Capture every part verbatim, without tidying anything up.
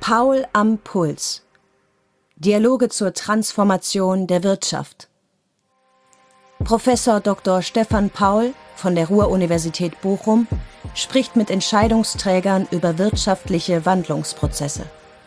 Paul am Puls. Dialoge zur Transformation der Wirtschaft. Professor Doktor Stefan Paul von der Ruhr-Universität Bochum spricht mit Entscheidungsträgern über wirtschaftliche Wandlungsprozesse.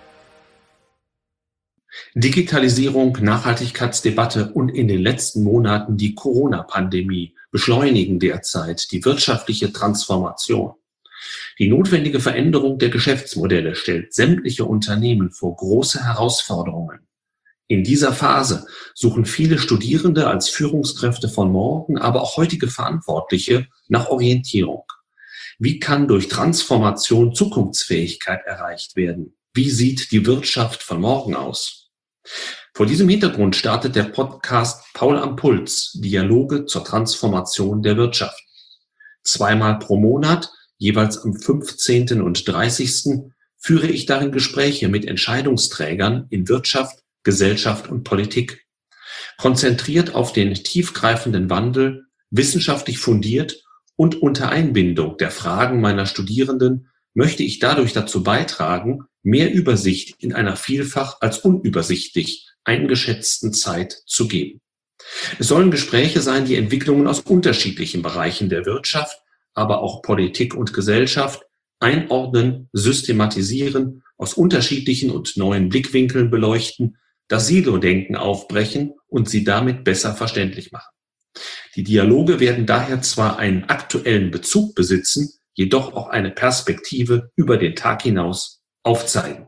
Digitalisierung, Nachhaltigkeitsdebatte und in den letzten Monaten die Corona-Pandemie beschleunigen derzeit die wirtschaftliche Transformation. Die notwendige Veränderung der Geschäftsmodelle stellt sämtliche Unternehmen vor große Herausforderungen. In dieser Phase suchen viele Studierende als Führungskräfte von morgen, aber auch heutige Verantwortliche nach Orientierung. Wie kann durch Transformation Zukunftsfähigkeit erreicht werden? Wie sieht die Wirtschaft von morgen aus? Vor diesem Hintergrund startet der Podcast Paul am Puls, Dialoge zur Transformation der Wirtschaft. Zweimal pro Monat, jeweils am fünfzehnten und dreißigsten führe ich darin Gespräche mit Entscheidungsträgern in Wirtschaft, Gesellschaft und Politik. Konzentriert auf den tiefgreifenden Wandel, wissenschaftlich fundiert und unter Einbindung der Fragen meiner Studierenden möchte ich dadurch dazu beitragen, mehr Übersicht in einer vielfach als unübersichtlich eingeschätzten Zeit zu geben. Es sollen Gespräche sein, die Entwicklungen aus unterschiedlichen Bereichen der Wirtschaft, aber auch Politik und Gesellschaft einordnen, systematisieren, aus unterschiedlichen und neuen Blickwinkeln beleuchten, das Silo-Denken aufbrechen und sie damit besser verständlich machen. Die Dialoge werden daher zwar einen aktuellen Bezug besitzen, jedoch auch eine Perspektive über den Tag hinaus aufzeigen.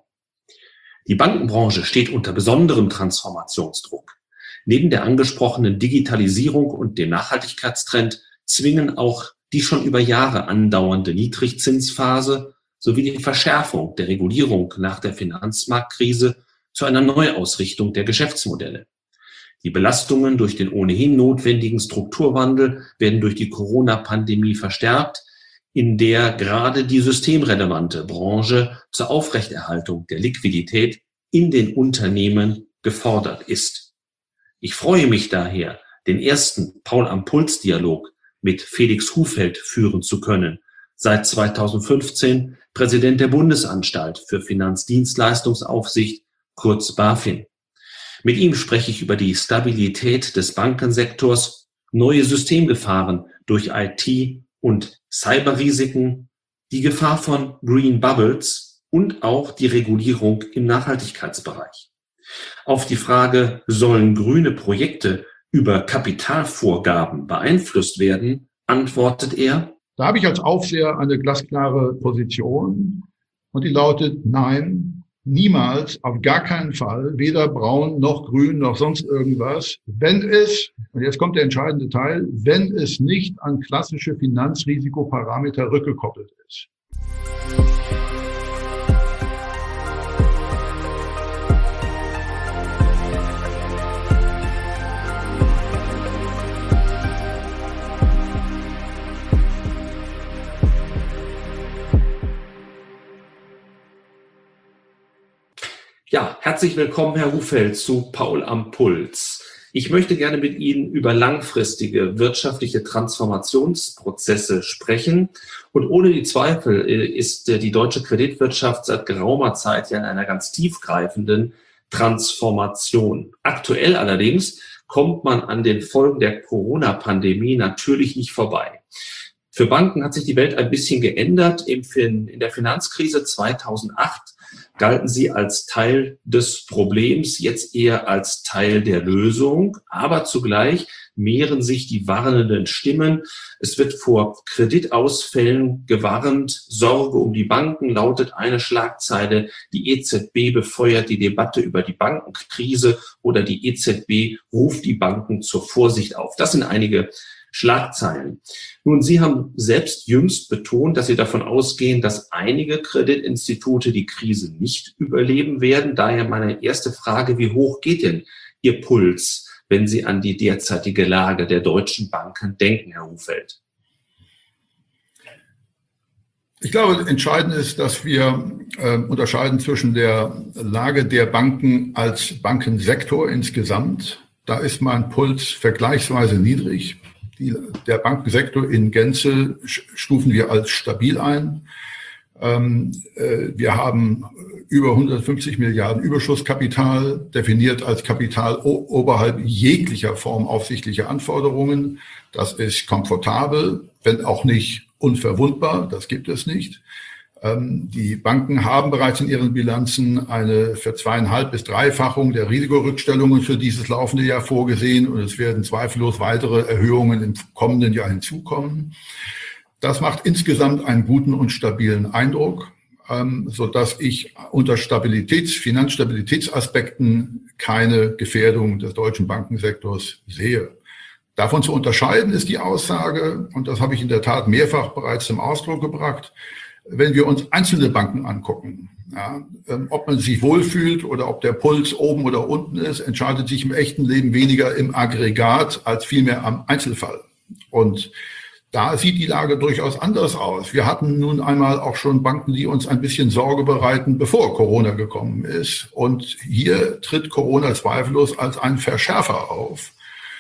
Die Bankenbranche steht unter besonderem Transformationsdruck. Neben der angesprochenen Digitalisierung und dem Nachhaltigkeitstrend zwingen auch die schon über Jahre andauernde Niedrigzinsphase sowie die Verschärfung der Regulierung nach der Finanzmarktkrise zu einer Neuausrichtung der Geschäftsmodelle. Die Belastungen durch den ohnehin notwendigen Strukturwandel werden durch die Corona-Pandemie verstärkt, in der gerade die systemrelevante Branche zur Aufrechterhaltung der Liquidität in den Unternehmen gefordert ist. Ich freue mich daher, den ersten Paul am Puls-Dialog mit Felix Hufeld führen zu können, seit zweitausendfünfzehn Präsident der Bundesanstalt für Finanzdienstleistungsaufsicht, kurz BaFin. Mit ihm spreche ich über die Stabilität des Bankensektors, neue Systemgefahren durch I T und Cyberrisiken, die Gefahr von Green Bubbles und auch die Regulierung im Nachhaltigkeitsbereich. Auf die Frage, sollen grüne Projekte über Kapitalvorgaben beeinflusst werden, antwortet er: Da habe ich als Aufseher eine glasklare Position und die lautet: Nein, niemals, auf gar keinen Fall, weder braun noch grün noch sonst irgendwas, wenn es, und jetzt kommt der entscheidende Teil, wenn es nicht an klassische Finanzrisikoparameter rückgekoppelt ist. Ja, herzlich willkommen, Herr Hufeld, zu Paul am Puls. Ich möchte gerne mit Ihnen über langfristige wirtschaftliche Transformationsprozesse sprechen. Und ohne die Zweifel ist die deutsche Kreditwirtschaft seit geraumer Zeit ja in einer ganz tiefgreifenden Transformation. Aktuell allerdings kommt man an den Folgen der Corona-Pandemie natürlich nicht vorbei. Für Banken hat sich die Welt ein bisschen geändert. In der Finanzkrise zweitausendacht galten sie als Teil des Problems, jetzt eher als Teil der Lösung. Aber zugleich mehren sich die warnenden Stimmen. Es wird vor Kreditausfällen gewarnt. Sorge um die Banken lautet eine Schlagzeile. Die E Z B befeuert die Debatte über die Bankenkrise oder die E Z B ruft die Banken zur Vorsicht auf. Das sind einige Schlagzeilen. Nun, Sie haben selbst jüngst betont, dass Sie davon ausgehen, dass einige Kreditinstitute die Krise nicht überleben werden. Daher meine erste Frage: Wie hoch geht denn Ihr Puls, wenn Sie an die derzeitige Lage der deutschen Banken denken, Herr Hufeld? Ich glaube, entscheidend ist, dass wir äh, unterscheiden zwischen der Lage der Banken als Bankensektor insgesamt. Da ist mein Puls vergleichsweise niedrig. Die, der Bankensektor in Gänze stufen wir als stabil ein. Ähm, äh, wir haben über hundertfünfzig Milliarden Überschusskapital, definiert als Kapital o- oberhalb jeglicher Form aufsichtlicher Anforderungen. Das ist komfortabel, wenn auch nicht unverwundbar. Das gibt es nicht. Ähm, die Banken haben bereits in ihren Bilanzen eine verzweieinhalb bis Dreifachung der Risikorückstellungen für dieses laufende Jahr vorgesehen, und es werden zweifellos weitere Erhöhungen im kommenden Jahr hinzukommen. Das macht insgesamt einen guten und stabilen Eindruck, ähm, so dass ich unter Stabilitäts-, Finanzstabilitätsaspekten keine Gefährdung des deutschen Bankensektors sehe. Davon zu unterscheiden ist die Aussage, und das habe ich in der Tat mehrfach bereits zum Ausdruck gebracht, wenn wir uns einzelne Banken angucken, ja, ähm, ob man sich wohlfühlt oder ob der Puls oben oder unten ist, entscheidet sich im echten Leben weniger im Aggregat als vielmehr am Einzelfall. Und da sieht die Lage durchaus anders aus. Wir hatten nun einmal auch schon Banken, die uns ein bisschen Sorge bereiten, bevor Corona gekommen ist. Und hier tritt Corona zweifellos als ein Verschärfer auf.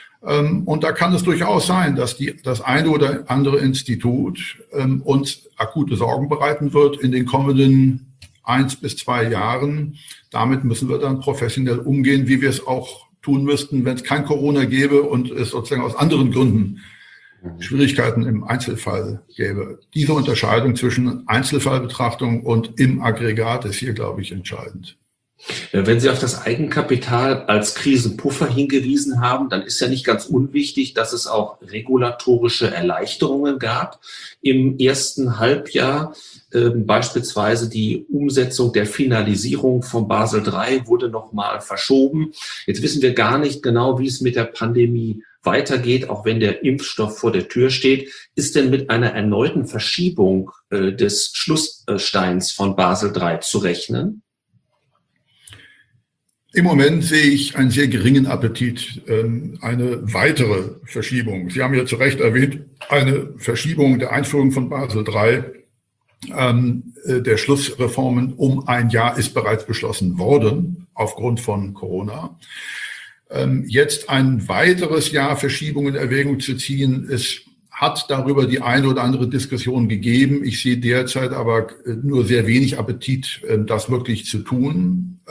Und da kann es durchaus sein, dass die, das eine oder andere Institut ähm, uns akute Sorgen bereiten wird in den kommenden eins bis zwei Jahren. Damit müssen wir dann professionell umgehen, wie wir es auch tun müssten, wenn es kein Corona gäbe und es sozusagen aus anderen Gründen Schwierigkeiten im Einzelfall gäbe. Diese Unterscheidung zwischen Einzelfallbetrachtung und im Aggregat ist hier, glaube ich, entscheidend. Wenn Sie auf das Eigenkapital als Krisenpuffer hingewiesen haben, dann ist ja nicht ganz unwichtig, dass es auch regulatorische Erleichterungen gab im ersten Halbjahr. Ähm, beispielsweise die Umsetzung der Finalisierung von Basel drei wurde nochmal verschoben. Jetzt wissen wir gar nicht genau, wie es mit der Pandemie weitergeht, auch wenn der Impfstoff vor der Tür steht. Ist denn mit einer erneuten Verschiebung äh, des Schlusssteins von Basel drei zu rechnen? Im Moment sehe ich einen sehr geringen Appetit, eine weitere Verschiebung. Sie haben ja zu Recht erwähnt, eine Verschiebung der Einführung von Basel drei, der Schlussreformen um ein Jahr ist bereits beschlossen worden, aufgrund von Corona. Jetzt ein weiteres Jahr Verschiebung in Erwägung zu ziehen, es hat darüber die eine oder andere Diskussion gegeben. Ich sehe derzeit aber nur sehr wenig Appetit, das wirklich zu tun.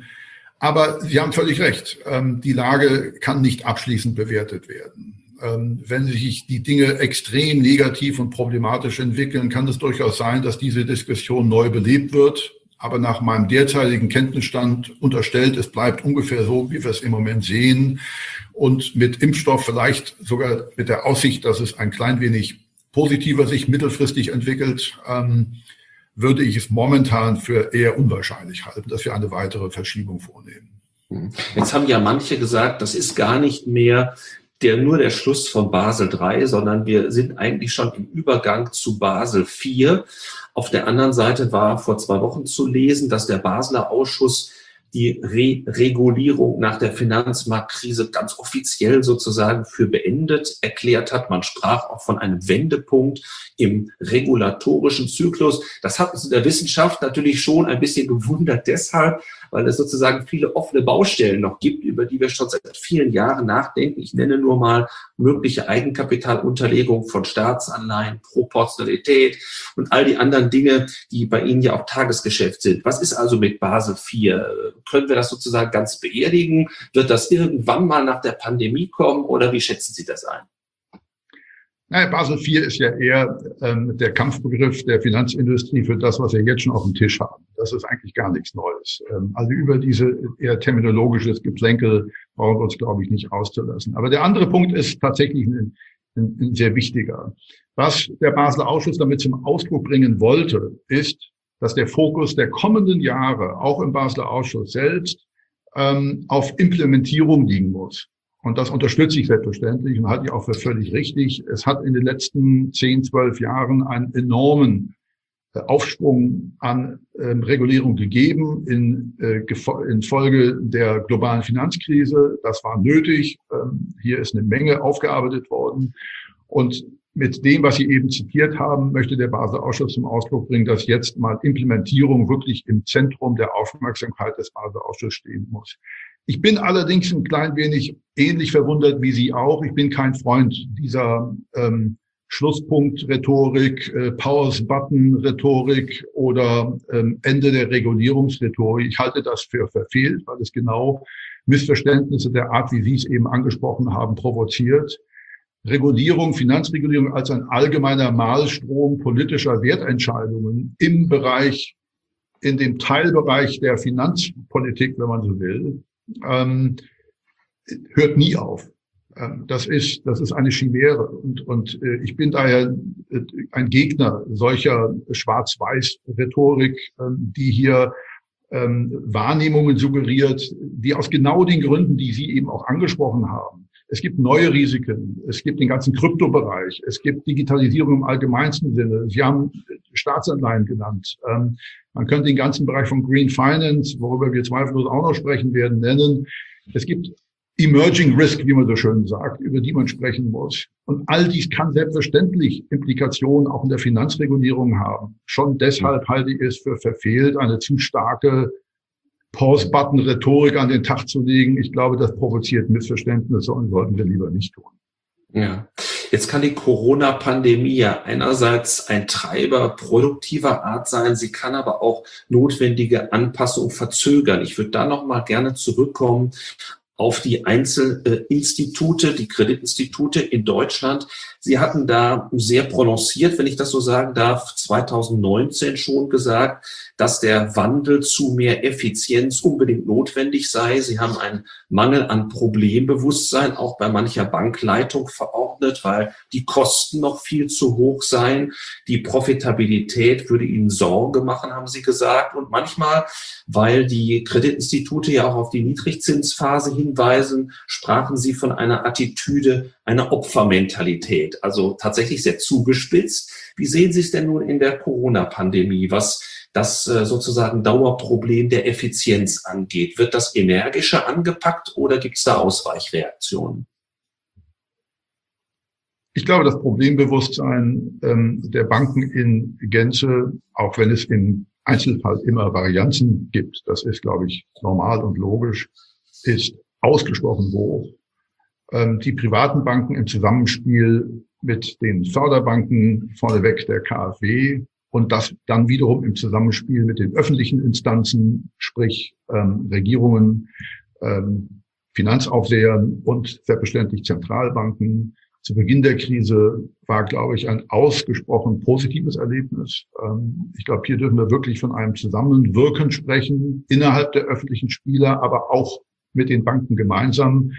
Aber Sie haben völlig recht. Die Lage kann nicht abschließend bewertet werden. Wenn sich die Dinge extrem negativ und problematisch entwickeln, kann es durchaus sein, dass diese Diskussion neu belebt wird. Aber nach meinem derzeitigen Kenntnisstand unterstellt, es bleibt ungefähr so, wie wir es im Moment sehen. Und mit Impfstoff vielleicht sogar mit der Aussicht, dass es ein klein wenig positiver sich mittelfristig entwickelt, würde ich es momentan für eher unwahrscheinlich halten, dass wir eine weitere Verschiebung vornehmen. Jetzt haben ja manche gesagt, das ist gar nicht mehr der, nur der Schluss von Basel drei, sondern wir sind eigentlich schon im Übergang zu Basel vier. Auf der anderen Seite war vor zwei Wochen zu lesen, dass der Basler Ausschuss die Re- Regulierung nach der Finanzmarktkrise ganz offiziell sozusagen für beendet erklärt hat. Man sprach auch von einem Wendepunkt im regulatorischen Zyklus. Das hat uns in der Wissenschaft natürlich schon ein bisschen gewundert deshalb, weil es sozusagen viele offene Baustellen noch gibt, über die wir schon seit vielen Jahren nachdenken. Ich nenne nur mal mögliche Eigenkapitalunterlegung von Staatsanleihen, Proportionalität und all die anderen Dinge, die bei Ihnen ja auch Tagesgeschäft sind. Was ist also mit Basel vier? Können wir das sozusagen ganz beerdigen? Wird das irgendwann mal nach der Pandemie kommen oder wie schätzen Sie das ein? Naja, Basel vier ist ja eher ähm, der Kampfbegriff der Finanzindustrie für das, was wir jetzt schon auf dem Tisch haben. Das ist eigentlich gar nichts Neues. Ähm, also über diese eher terminologisches Geplänkel brauchen wir uns, glaube ich, nicht auszulassen. Aber der andere Punkt ist tatsächlich ein, ein, ein sehr wichtiger. Was der Basler Ausschuss damit zum Ausdruck bringen wollte, ist, dass der Fokus der kommenden Jahre, auch im Basler Ausschuss selbst, ähm, auf Implementierung liegen muss. Und das unterstütze ich selbstverständlich und halte ich auch für völlig richtig. Es hat in den letzten zehn, zwölf Jahren einen enormen Aufschwung an ähm, Regulierung gegeben in, äh, in Folge der globalen Finanzkrise. Das war nötig. Ähm, hier ist eine Menge aufgearbeitet worden. Und mit dem, was Sie eben zitiert haben, möchte der Basler Ausschuss zum Ausdruck bringen, dass jetzt mal Implementierung wirklich im Zentrum der Aufmerksamkeit des Basler Ausschusses stehen muss. Ich bin allerdings ein klein wenig ähnlich verwundert wie Sie auch. Ich bin kein Freund dieser ähm, Schlusspunkt-Rhetorik, äh, Pause-Button-Rhetorik oder ähm, Ende der Regulierungsrhetorik. Ich halte das für verfehlt, weil es genau Missverständnisse der Art, wie Sie es eben angesprochen haben, provoziert. Regulierung, Finanzregulierung als ein allgemeiner Mahlstrom politischer Wertentscheidungen im Bereich, in dem Teilbereich der Finanzpolitik, wenn man so will, ähm, hört nie auf. Das ist, das ist eine Chimäre. Und, und äh, ich bin daher äh, ein Gegner solcher Schwarz-Weiß-Rhetorik, äh, die hier ähm, Wahrnehmungen suggeriert, die aus genau den Gründen, die Sie eben auch angesprochen haben. Es gibt neue Risiken. Es gibt den ganzen Kryptobereich. Es gibt Digitalisierung im allgemeinsten Sinne. Sie haben Staatsanleihen genannt. Ähm, man könnte den ganzen Bereich von Green Finance, worüber wir zweifellos auch noch sprechen werden, nennen. Es gibt Emerging Risk, wie man so schön sagt, über die man sprechen muss. Und all dies kann selbstverständlich Implikationen auch in der Finanzregulierung haben. Schon deshalb halte ich es für verfehlt, eine zu starke Pause-Button-Rhetorik an den Tag zu legen. Ich glaube, das provoziert Missverständnisse und sollten wir lieber nicht tun. Ja, jetzt kann die Corona-Pandemie ja einerseits ein Treiber produktiver Art sein, sie kann aber auch notwendige Anpassungen verzögern. Ich würde da noch mal gerne zurückkommen auf die Einzelinstitute, die Kreditinstitute in Deutschland. Sie hatten da sehr prononciert, wenn ich das so sagen darf, zwanzig neunzehn schon gesagt, dass der Wandel zu mehr Effizienz unbedingt notwendig sei. Sie haben einen Mangel an Problembewusstsein auch bei mancher Bankleitung verordnet, weil die Kosten noch viel zu hoch seien. Die Profitabilität würde ihnen Sorge machen, haben sie gesagt. Und manchmal, weil die Kreditinstitute ja auch auf die Niedrigzinsphase hinweisen, sprachen sie von einer Attitüde, einer Opfermentalität, also tatsächlich sehr zugespitzt. Wie sehen Sie es denn nun in der Corona-Pandemie, was das äh, sozusagen Dauerproblem der Effizienz angeht? Wird das energischer angepackt oder gibt es da Ausweichreaktionen? Ich glaube, das Problembewusstsein ähm, der Banken in Gänze, auch wenn es im Einzelfall immer Varianzen gibt, das ist, glaube ich, normal und logisch, ist ausgesprochen hoch. Ähm, die privaten Banken im Zusammenspiel mit den Förderbanken, vorneweg der KfW, und das dann wiederum im Zusammenspiel mit den öffentlichen Instanzen, sprich ähm, Regierungen, ähm, Finanzaufsehern und selbstverständlich Zentralbanken. Zu Beginn der Krise war, glaube ich, ein ausgesprochen positives Erlebnis. Ähm, ich glaube, hier dürfen wir wirklich von einem Zusammenwirken sprechen, innerhalb der öffentlichen Spieler, aber auch mit den Banken gemeinsam,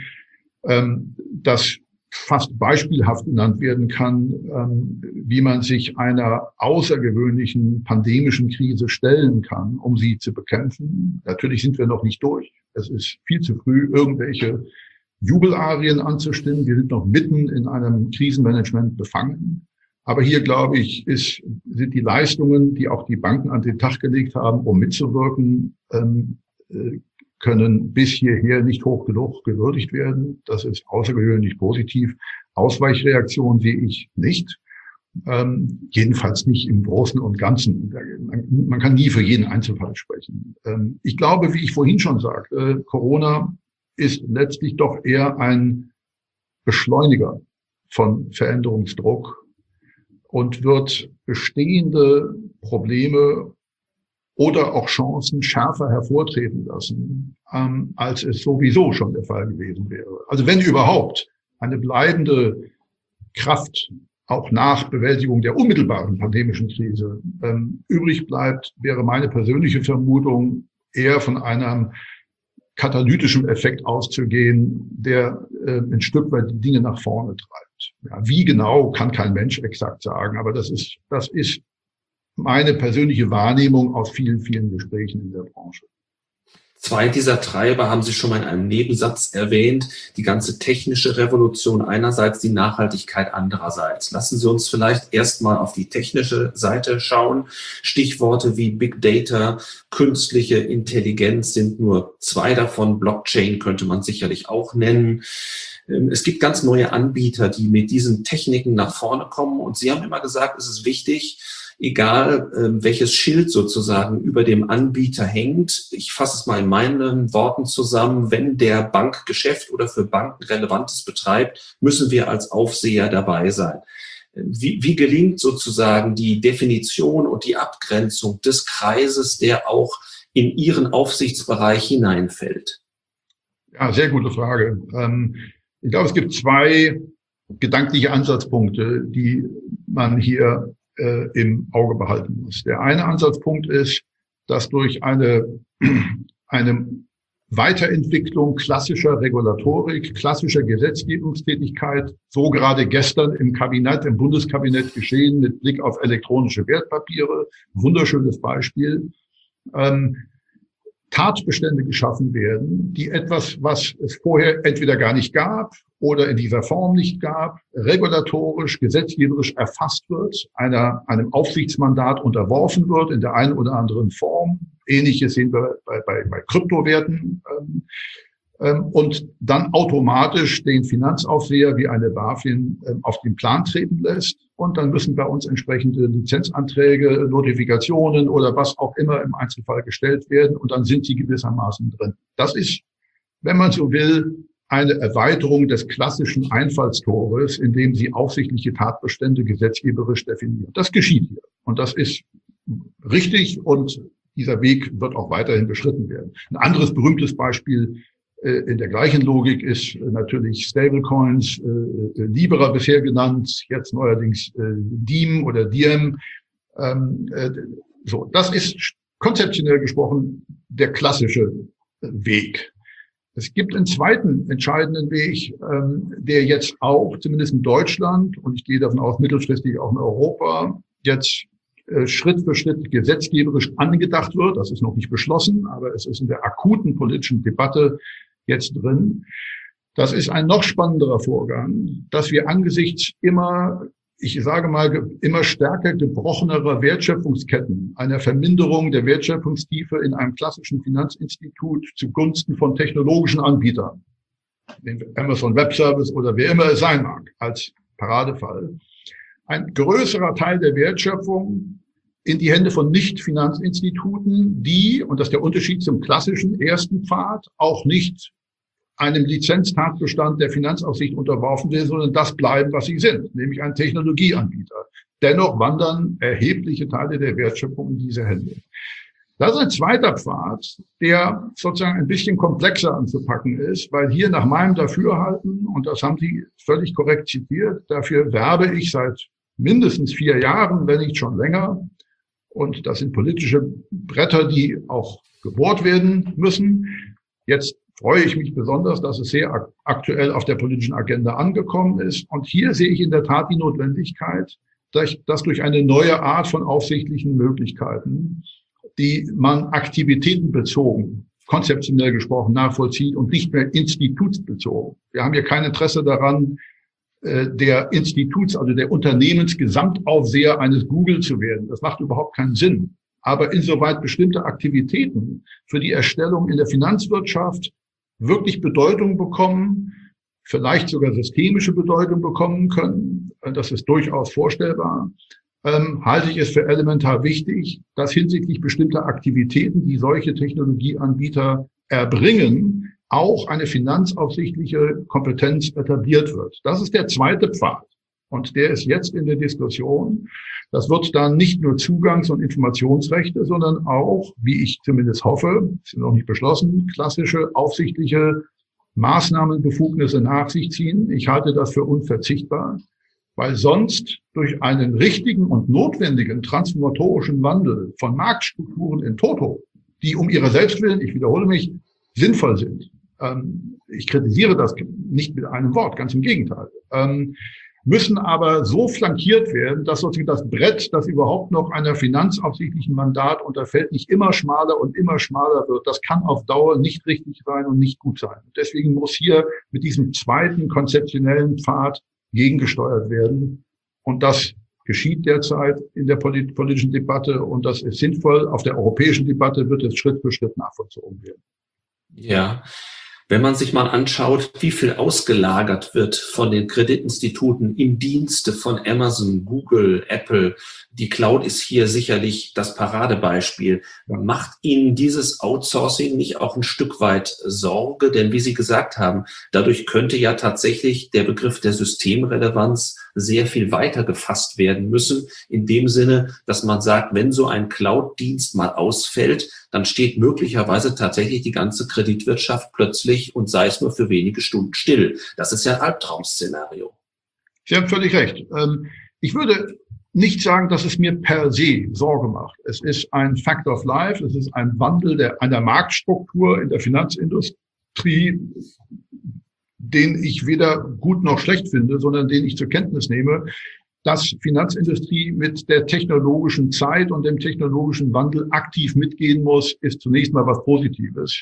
ähm, das fast beispielhaft genannt werden kann, ähm, wie man sich einer außergewöhnlichen pandemischen Krise stellen kann, um sie zu bekämpfen. Natürlich sind wir noch nicht durch. Es ist viel zu früh, irgendwelche Jubelarien anzustimmen. Wir sind noch mitten in einem Krisenmanagement befangen. Aber hier, glaube ich, ist, sind die Leistungen, die auch die Banken an den Tag gelegt haben, um mitzuwirken, ähm, äh, können bis hierher nicht hoch genug gewürdigt werden. Das ist außergewöhnlich positiv. Ausweichreaktion sehe ich nicht. Ähm, jedenfalls nicht im Großen und Ganzen. Man kann nie für jeden Einzelfall sprechen. Ähm, ich glaube, wie ich vorhin schon sagte, Corona ist letztlich doch eher ein Beschleuniger von Veränderungsdruck und wird bestehende Probleme oder auch Chancen schärfer hervortreten lassen, ähm, als es sowieso schon der Fall gewesen wäre. Also wenn überhaupt eine bleibende Kraft auch nach Bewältigung der unmittelbaren pandemischen Krise ähm, übrig bleibt, wäre meine persönliche Vermutung eher von einem katalytischen Effekt auszugehen, der äh, ein Stück weit die Dinge nach vorne treibt. Ja, wie genau, kann kein Mensch exakt sagen, aber das ist, das ist meine persönliche Wahrnehmung aus vielen, vielen Gesprächen in der Branche. Zwei dieser Treiber haben Sie schon mal in einem Nebensatz erwähnt. Die ganze technische Revolution einerseits, die Nachhaltigkeit andererseits. Lassen Sie uns vielleicht erstmal auf die technische Seite schauen. Stichworte wie Big Data, künstliche Intelligenz sind nur zwei davon. Blockchain könnte man sicherlich auch nennen. Es gibt ganz neue Anbieter, die mit diesen Techniken nach vorne kommen. Und Sie haben immer gesagt, es ist wichtig, egal äh, welches Schild sozusagen über dem Anbieter hängt. Ich fasse es mal in meinen Worten zusammen. Wenn der Bankgeschäft oder für Banken Relevantes betreibt, müssen wir als Aufseher dabei sein. Wie, wie gelingt sozusagen die Definition und die Abgrenzung des Kreises, der auch in Ihren Aufsichtsbereich hineinfällt? Ja, sehr gute Frage. Ich glaube, es gibt zwei gedankliche Ansatzpunkte, die man hier im Auge behalten muss. Der eine Ansatzpunkt ist, dass durch eine, eine Weiterentwicklung klassischer Regulatorik, klassischer Gesetzgebungstätigkeit, so gerade gestern im Kabinett, im Bundeskabinett geschehen, mit Blick auf elektronische Wertpapiere, wunderschönes Beispiel, ähm, Tatbestände geschaffen werden, die etwas, was es vorher entweder gar nicht gab oder in dieser Form nicht gab, regulatorisch, gesetzgeberisch erfasst wird, einer, einem Aufsichtsmandat unterworfen wird in der einen oder anderen Form. Ähnliches sehen wir bei, bei, bei Kryptowerten. Ähm, ähm, und dann automatisch den Finanzaufseher wie eine BaFin ähm, auf den Plan treten lässt. Und dann müssen bei uns entsprechende Lizenzanträge, Notifikationen oder was auch immer im Einzelfall gestellt werden. Und dann sind sie gewissermaßen drin. Das ist, wenn man so will, eine Erweiterung des klassischen Einfallstores, in dem sie aufsichtliche Tatbestände gesetzgeberisch definieren. Das geschieht hier. Und das ist richtig und dieser Weg wird auch weiterhin beschritten werden. Ein anderes berühmtes Beispiel äh, in der gleichen Logik ist äh, natürlich Stablecoins, äh, Libra bisher genannt, jetzt neuerdings äh, D I E M oder D I E M. Ähm, äh, so, das ist konzeptionell gesprochen der klassische äh, Weg. Es gibt einen zweiten entscheidenden Weg, ähm, der jetzt auch, zumindest in Deutschland, und ich gehe davon aus, mittelfristig auch in Europa, jetzt äh, Schritt für Schritt gesetzgeberisch angedacht wird. Das ist noch nicht beschlossen, aber es ist in der akuten politischen Debatte jetzt drin. Das ist ein noch spannenderer Vorgang, dass wir angesichts immer, ich sage mal, immer stärker gebrochenerer Wertschöpfungsketten, einer Verminderung der Wertschöpfungstiefe in einem klassischen Finanzinstitut zugunsten von technologischen Anbietern, Amazon Web Service oder wer immer es sein mag, als Paradefall, ein größerer Teil der Wertschöpfung in die Hände von Nicht-Finanzinstituten, die, und das ist der Unterschied zum klassischen ersten Pfad, auch nicht einem Lizenztatbestand der Finanzaufsicht unterworfen sind, sondern das bleiben, was sie sind, nämlich ein Technologieanbieter. Dennoch wandern erhebliche Teile der Wertschöpfung in diese Hände. Das ist ein zweiter Pfad, der sozusagen ein bisschen komplexer anzupacken ist, weil hier nach meinem Dafürhalten, und das haben Sie völlig korrekt zitiert, dafür werbe ich seit mindestens vier Jahren, wenn nicht schon länger. Und das sind politische Bretter, die auch gebohrt werden müssen. Jetzt freue ich mich besonders, dass es sehr aktuell auf der politischen Agenda angekommen ist. Und hier sehe ich in der Tat die Notwendigkeit, dass durch eine neue Art von aufsichtlichen Möglichkeiten, die man aktivitätenbezogen, konzeptionell gesprochen, nachvollzieht und nicht mehr institutsbezogen. Wir haben hier kein Interesse daran, der Instituts, also der Unternehmensgesamtaufseher eines Google zu werden. Das macht überhaupt keinen Sinn. Aber insoweit bestimmte Aktivitäten für die Erstellung in der Finanzwirtschaft wirklich Bedeutung bekommen, vielleicht sogar systemische Bedeutung bekommen können, das ist durchaus vorstellbar, ähm, halte ich es für elementar wichtig, dass hinsichtlich bestimmter Aktivitäten, die solche Technologieanbieter erbringen, auch eine finanzaufsichtliche Kompetenz etabliert wird. Das ist der zweite Pfad. Und der ist jetzt in der Diskussion. Das wird dann nicht nur Zugangs- und Informationsrechte, sondern auch, wie ich zumindest hoffe, ist noch nicht beschlossen, klassische aufsichtliche Maßnahmenbefugnisse nach sich ziehen. Ich halte das für unverzichtbar, weil sonst durch einen richtigen und notwendigen transformatorischen Wandel von Marktstrukturen in Toto, die um ihrer selbst willen, ich wiederhole mich, sinnvoll sind. Ähm, ich kritisiere das nicht mit einem Wort, ganz im Gegenteil. Ähm, müssen aber so flankiert werden, dass sozusagen das Brett, das überhaupt noch einer finanzaufsichtlichen Mandat unterfällt, nicht immer schmaler und immer schmaler wird. Das kann auf Dauer nicht richtig sein und nicht gut sein. Deswegen muss hier mit diesem zweiten konzeptionellen Pfad gegengesteuert werden. Und das geschieht derzeit in der politischen Debatte und das ist sinnvoll. Auf der europäischen Debatte wird es Schritt für Schritt nachvollzogen werden. Ja. Wenn man sich mal anschaut, wie viel ausgelagert wird von den Kreditinstituten im Dienste von Amazon, Google, Apple, die Cloud ist hier sicherlich das Paradebeispiel. Macht Ihnen dieses Outsourcing nicht auch ein Stück weit Sorge? Denn wie Sie gesagt haben, dadurch könnte ja tatsächlich der Begriff der Systemrelevanz sehr viel weiter gefasst werden müssen, in dem Sinne, dass man sagt, wenn so ein Cloud-Dienst mal ausfällt, dann steht möglicherweise tatsächlich die ganze Kreditwirtschaft plötzlich und sei es nur für wenige Stunden still. Das ist ja ein Albtraum-Szenario. Sie haben völlig recht. Ich würde nicht sagen, dass es mir per se Sorge macht. Es ist ein Fact of Life, es ist ein Wandel der, einer Marktstruktur in der Finanzindustrie, den ich weder gut noch schlecht finde, sondern den ich zur Kenntnis nehme, dass Finanzindustrie mit der technologischen Zeit und dem technologischen Wandel aktiv mitgehen muss, ist zunächst mal was Positives.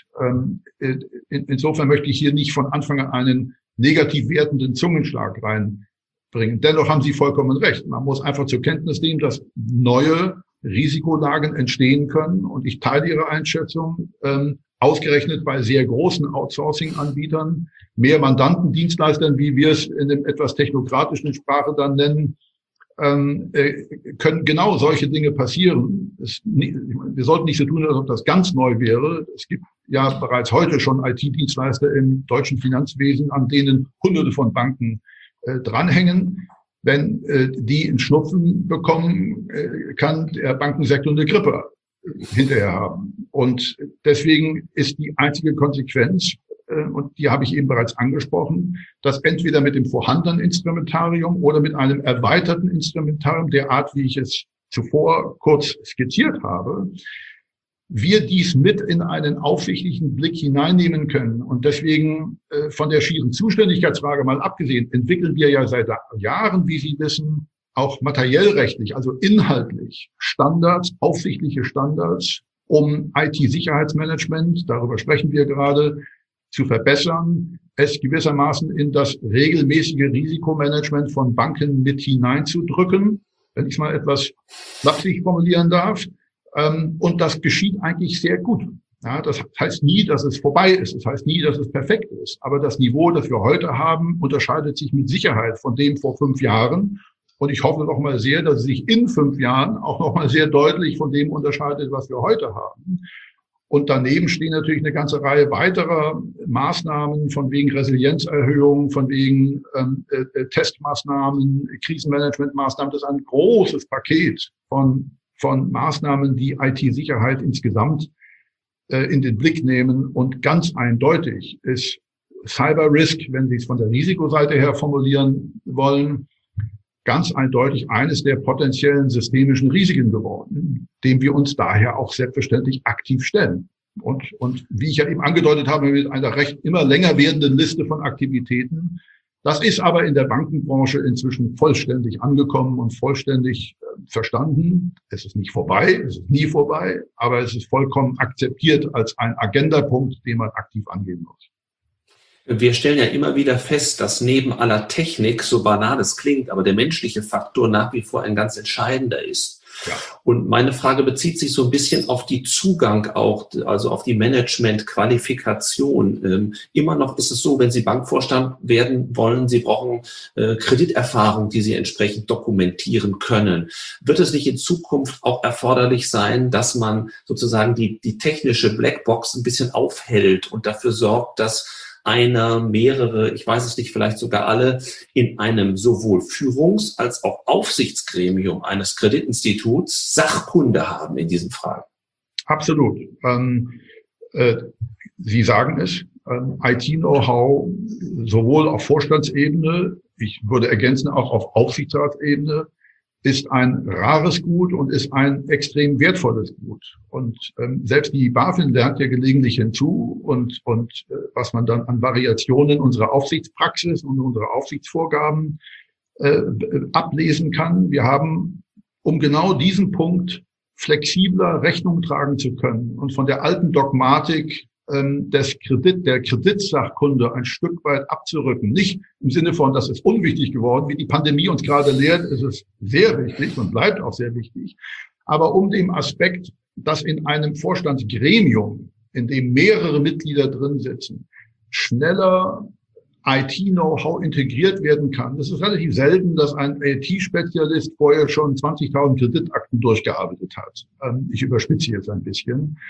Insofern möchte ich hier nicht von Anfang an einen negativ wertenden Zungenschlag reinbringen. Dennoch haben Sie vollkommen recht. Man muss einfach zur Kenntnis nehmen, dass neue Risikolagen entstehen können. Und ich teile Ihre Einschätzung, ähm, ausgerechnet bei sehr großen Outsourcing-Anbietern, mehr Mandantendienstleistern, wie wir es in dem etwas technokratischen Sprache dann nennen, ähm, äh, können genau solche Dinge passieren. Es, wir sollten nicht so tun, als ob das ganz neu wäre. Es gibt ja bereits heute schon I T-Dienstleister im deutschen Finanzwesen, an denen Hunderte von Banken äh, dranhängen. Wenn äh, die einen Schnupfen bekommen, äh, kann der Bankensektor eine Grippe hinterher haben. Und deswegen ist die einzige Konsequenz, äh, und die habe ich eben bereits angesprochen, dass entweder mit dem vorhandenen Instrumentarium oder mit einem erweiterten Instrumentarium, der Art, wie ich es zuvor kurz skizziert habe, wir dies mit in einen aufsichtlichen Blick hineinnehmen können. Und deswegen, äh, von der schieren Zuständigkeitsfrage mal abgesehen, entwickeln wir ja seit Jahren, wie Sie wissen, auch materiellrechtlich, also inhaltlich Standards, aufsichtliche Standards, um I T-Sicherheitsmanagement, darüber sprechen wir gerade, zu verbessern, es gewissermaßen in das regelmäßige Risikomanagement von Banken mit hineinzudrücken, wenn ich es mal etwas flapsig formulieren darf. Und das geschieht eigentlich sehr gut. Ja, das heißt nie, dass es vorbei ist. Das heißt nie, dass es perfekt ist. Aber das Niveau, das wir heute haben, unterscheidet sich mit Sicherheit von dem vor fünf Jahren. Und ich hoffe noch mal sehr, dass es sich in fünf Jahren auch noch mal sehr deutlich von dem unterscheidet, was wir heute haben. Und daneben stehen natürlich eine ganze Reihe weiterer Maßnahmen von wegen Resilienzerhöhung, von wegen ähm, äh, Testmaßnahmen, Krisenmanagementmaßnahmen. Das ist ein großes Paket von von Maßnahmen, die I T-Sicherheit insgesamt äh, in den Blick nehmen. Und ganz eindeutig ist Cyber Risk, wenn Sie es von der Risikoseite her formulieren wollen, ganz eindeutig eines der potenziellen systemischen Risiken geworden, dem wir uns daher auch selbstverständlich aktiv stellen. Und, und wie ich ja eben angedeutet habe, mit einer recht immer länger werdenden Liste von Aktivitäten. Das ist aber in der Bankenbranche inzwischen vollständig angekommen und vollständig äh, verstanden. Es ist nicht vorbei, es ist nie vorbei, aber es ist vollkommen akzeptiert als ein Agendapunkt, den man aktiv angehen muss. Wir stellen ja immer wieder fest, dass neben aller Technik, so banal es klingt, aber der menschliche Faktor nach wie vor ein ganz entscheidender ist. Ja. Und meine Frage bezieht sich so ein bisschen auf die Zugang auch, also auf die Management-Qualifikation. Ähm, immer noch ist es so, wenn Sie Bankvorstand werden wollen, Sie brauchen äh, Krediterfahrung, die Sie entsprechend dokumentieren können. Wird es nicht in Zukunft auch erforderlich sein, dass man sozusagen die, die technische Blackbox ein bisschen aufhält und dafür sorgt, dass einer, mehrere, ich weiß es nicht, vielleicht sogar alle, in einem sowohl Führungs- als auch Aufsichtsgremium eines Kreditinstituts Sachkunde haben in diesen Fragen? Absolut. Ähm, äh, Sie sagen es, ähm, I T-Know-how sowohl auf Vorstandsebene, ich würde ergänzen auch auf Aufsichtsratsebene, ist ein rares Gut und ist ein extrem wertvolles Gut. Und ähm, selbst die BaFin lernt ja gelegentlich hinzu und, und äh, was man dann an Variationen unserer Aufsichtspraxis und unserer Aufsichtsvorgaben äh, ablesen kann. Wir haben, um genau diesen Punkt flexibler Rechnung tragen zu können und von der alten Dogmatik ähm, des Kredit, der Kreditsachkunde ein Stück weit abzurücken. Nicht im Sinne von, das ist unwichtig geworden, wie die Pandemie uns gerade lehrt, ist es sehr wichtig und bleibt auch sehr wichtig. Aber um dem Aspekt, dass in einem Vorstandsgremium, in dem mehrere Mitglieder drin sitzen, schneller I T-Know-how integriert werden kann. Das ist relativ selten, dass ein I T-Spezialist vorher schon zwanzigtausend Kreditakten durchgearbeitet hat. Ich überspitze jetzt ein bisschen.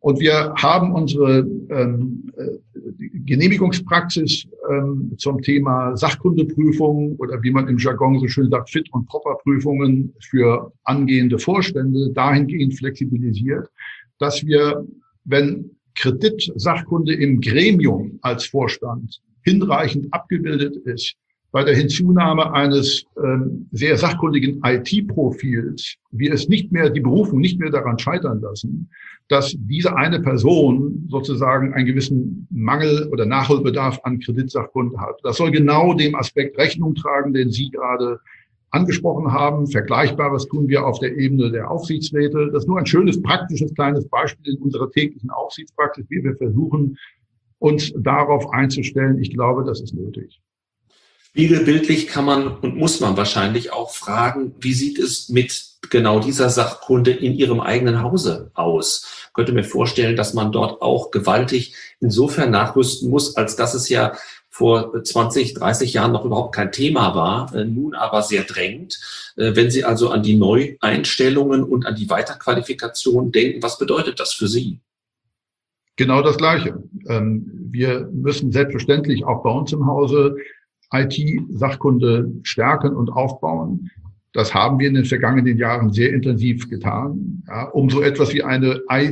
Und wir haben unsere ähm, Genehmigungspraxis ähm, zum Thema Sachkundeprüfung oder wie man im Jargon so schön sagt, Fit- und Proper-Prüfungen für angehende Vorstände dahingehend flexibilisiert, dass wir, wenn Kreditsachkunde im Gremium als Vorstand hinreichend abgebildet ist, bei der Hinzunahme eines ähm, sehr sachkundigen I T-Profils, wir es nicht mehr, die Berufung nicht mehr daran scheitern lassen, dass diese eine Person sozusagen einen gewissen Mangel oder Nachholbedarf an Kreditsachkunde hat. Das soll genau dem Aspekt Rechnung tragen, den Sie gerade angesprochen haben. Vergleichbares tun wir auf der Ebene der Aufsichtsräte. Das ist nur ein schönes, praktisches, kleines Beispiel in unserer täglichen Aufsichtspraxis, wie wir versuchen, uns darauf einzustellen. Ich glaube, das ist nötig. Spiegelbildlich kann man und muss man wahrscheinlich auch fragen, wie sieht es mit genau dieser Sachkunde in Ihrem eigenen Hause aus? Ich könnte mir vorstellen, dass man dort auch gewaltig insofern nachrüsten muss, als dass es ja vor zwanzig, dreißig Jahren noch überhaupt kein Thema war, nun aber sehr drängend. Wenn Sie also an die Neueinstellungen und an die Weiterqualifikation denken, was bedeutet das für Sie? Genau das Gleiche. Wir müssen selbstverständlich auch bei uns im Hause I T-Sachkunde stärken und aufbauen. Das haben wir in den vergangenen Jahren sehr intensiv getan. Ja, um so etwas wie eine I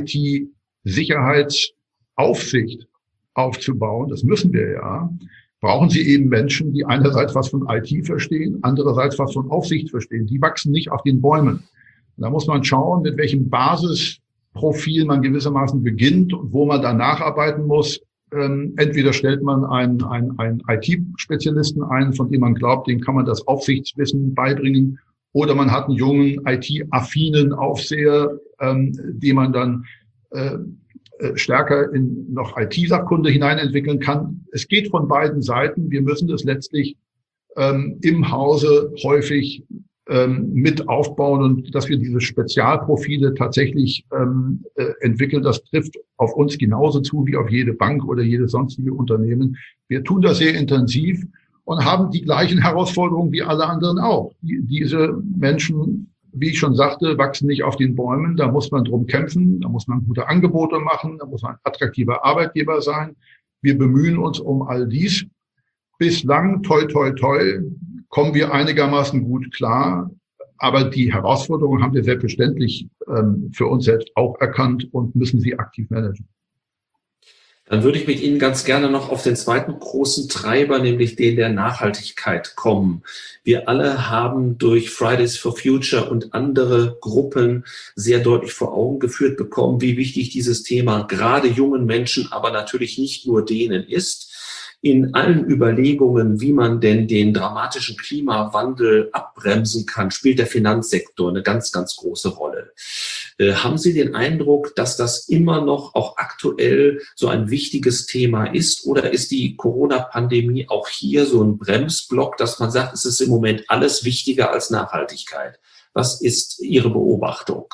T-Sicherheitsaufsicht aufzubauen, das müssen wir ja, brauchen Sie eben Menschen, die einerseits was von I T verstehen, andererseits was von Aufsicht verstehen. Die wachsen nicht auf den Bäumen. Und da muss man schauen, mit welchem Basisprofil man gewissermaßen beginnt und wo man dann nacharbeiten muss. Entweder stellt man einen, einen, einen I T-Spezialisten ein, von dem man glaubt, dem kann man das Aufsichtswissen beibringen, oder man hat einen jungen I T-affinen Aufseher, ähm, den man dann äh, stärker in noch I T-Sachkunde hineinentwickeln kann. Es geht von beiden Seiten. Wir müssen das letztlich ähm, im Hause häufig ähm, mit aufbauen, und dass wir diese Spezialprofile tatsächlich ähm, äh, entwickeln, das trifft auf uns genauso zu wie auf jede Bank oder jedes sonstige Unternehmen. Wir tun das sehr intensiv und haben die gleichen Herausforderungen wie alle anderen auch. Die, diese Menschen, wie ich schon sagte, wachsen nicht auf den Bäumen. Da muss man drum kämpfen, da muss man gute Angebote machen, da muss man ein attraktiver Arbeitgeber sein. Wir bemühen uns um all dies. Bislang, toi, toi, toi, kommen wir einigermaßen gut klar. Aber die Herausforderungen haben wir selbstverständlich ähm, für uns selbst auch erkannt und müssen sie aktiv managen. Dann würde ich mit Ihnen ganz gerne noch auf den zweiten großen Treiber, nämlich den der Nachhaltigkeit, kommen. Wir alle haben durch Fridays for Future und andere Gruppen sehr deutlich vor Augen geführt bekommen, wie wichtig dieses Thema gerade jungen Menschen, aber natürlich nicht nur denen ist. In allen Überlegungen, wie man denn den dramatischen Klimawandel abbremsen kann, spielt der Finanzsektor eine ganz, ganz große Rolle. Äh, haben Sie den Eindruck, dass das immer noch auch aktuell so ein wichtiges Thema ist? Oder ist die Corona-Pandemie auch hier so ein Bremsblock, dass man sagt, es ist im Moment alles wichtiger als Nachhaltigkeit? Was ist Ihre Beobachtung?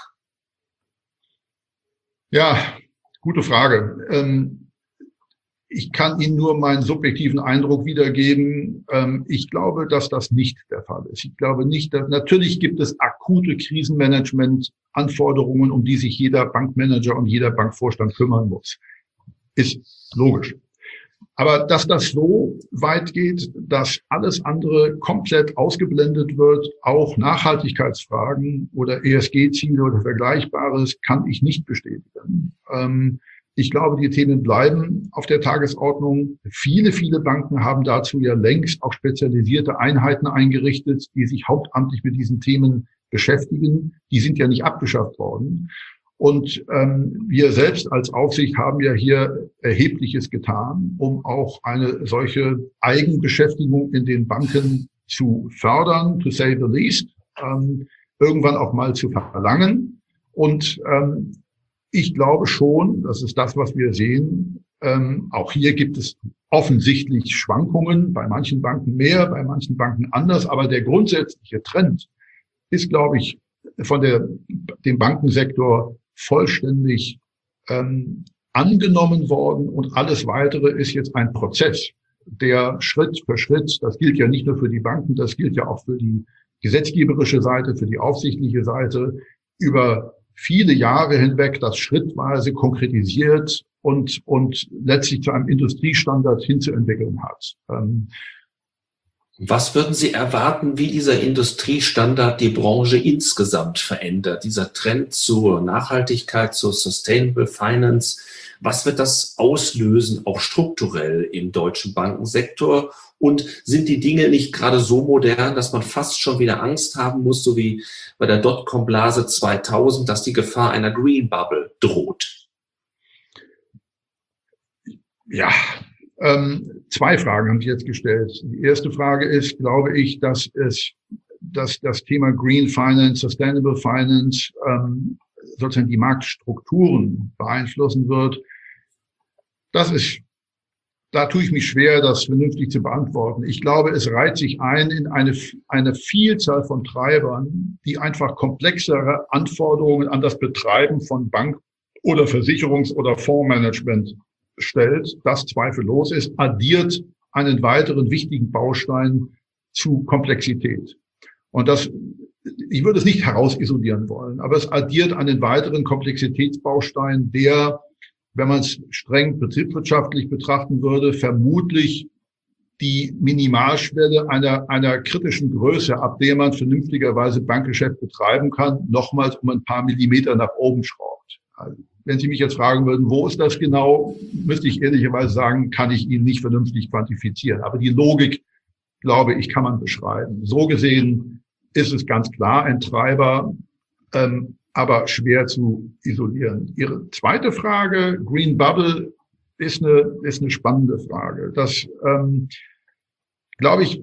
Ja, gute Frage. Ähm Ich kann Ihnen nur meinen subjektiven Eindruck wiedergeben. Ich glaube, dass das nicht der Fall ist. Ich glaube nicht, dass, natürlich gibt es akute Krisenmanagement-Anforderungen, um die sich jeder Bankmanager und jeder Bankvorstand kümmern muss. Ist logisch. Aber dass das so weit geht, dass alles andere komplett ausgeblendet wird, auch Nachhaltigkeitsfragen oder E S G-Ziele oder Vergleichbares, kann ich nicht bestätigen. Ich glaube, die Themen bleiben auf der Tagesordnung. Viele, viele Banken haben dazu ja längst auch spezialisierte Einheiten eingerichtet, die sich hauptamtlich mit diesen Themen beschäftigen. Die sind ja nicht abgeschafft worden. Und ähm, wir selbst als Aufsicht haben ja hier Erhebliches getan, um auch eine solche Eigenbeschäftigung in den Banken zu fördern, to say the least, ähm, irgendwann auch mal zu verlangen. Und ähm, ich glaube schon, das ist das, was wir sehen. Ähm, auch hier gibt es offensichtlich Schwankungen, bei manchen Banken mehr, bei manchen Banken anders. Aber der grundsätzliche Trend ist, glaube ich, von der, dem Bankensektor vollständig ähm, angenommen worden. Und alles Weitere ist jetzt ein Prozess, der Schritt für Schritt, das gilt ja nicht nur für die Banken, das gilt ja auch für die gesetzgeberische Seite, für die aufsichtliche Seite, über viele Jahre hinweg das schrittweise konkretisiert und, und letztlich zu einem Industriestandard hinzuentwickeln hat. Ähm, Was würden Sie erwarten, wie dieser Industriestandard die Branche insgesamt verändert? Dieser Trend zur Nachhaltigkeit, zur Sustainable Finance, was wird das auslösen, auch strukturell im deutschen Bankensektor? Und sind die Dinge nicht gerade so modern, dass man fast schon wieder Angst haben muss, so wie bei der Dotcom-Blase zweitausend, dass die Gefahr einer Green Bubble droht? Ja, ähm, zwei Fragen haben Sie jetzt gestellt. Die erste Frage ist, glaube ich, dass es, dass das Thema Green Finance, Sustainable Finance, ähm, sozusagen die Marktstrukturen beeinflussen wird. Das ist, da tue ich mich schwer, das vernünftig zu beantworten. Ich glaube, es reiht sich ein in eine, eine Vielzahl von Treibern, die einfach komplexere Anforderungen an das Betreiben von Bank- oder Versicherungs- oder Fondsmanagement stellt, das zweifellos ist, addiert einen weiteren wichtigen Baustein zu Komplexität. Und das, ich würde es nicht herausisolieren wollen, aber es addiert einen weiteren Komplexitätsbaustein, der, wenn man es streng betriebswirtschaftlich betrachten würde, vermutlich die Minimalschwelle einer, einer kritischen Größe, ab der man vernünftigerweise Bankgeschäft betreiben kann, nochmals um ein paar Millimeter nach oben schraubt. Also, wenn Sie mich jetzt fragen würden, wo ist das genau, müsste ich ehrlicherweise sagen, kann ich Ihnen nicht vernünftig quantifizieren. Aber die Logik, glaube ich, kann man beschreiben. So gesehen ist es ganz klar ein Treiber, ähm, aber schwer zu isolieren. Ihre zweite Frage, Green Bubble, ist eine, ist eine spannende Frage. Das, ähm, glaube ich,